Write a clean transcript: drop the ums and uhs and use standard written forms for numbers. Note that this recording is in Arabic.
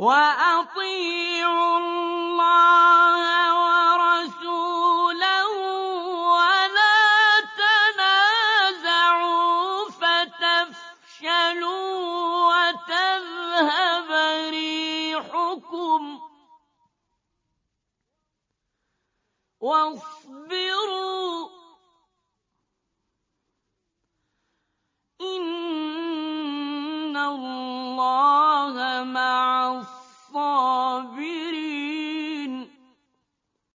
وَأَطِيعُوا اللَّهَ وَرَسُولَهُ وَلَا تَنَازَعُوا فَتَفْشَلُوا وَتَذْهَبَ رِيحُكُمْ ۖ وَاصْبِرُوا إِنَّ اللَّهَ مَعَ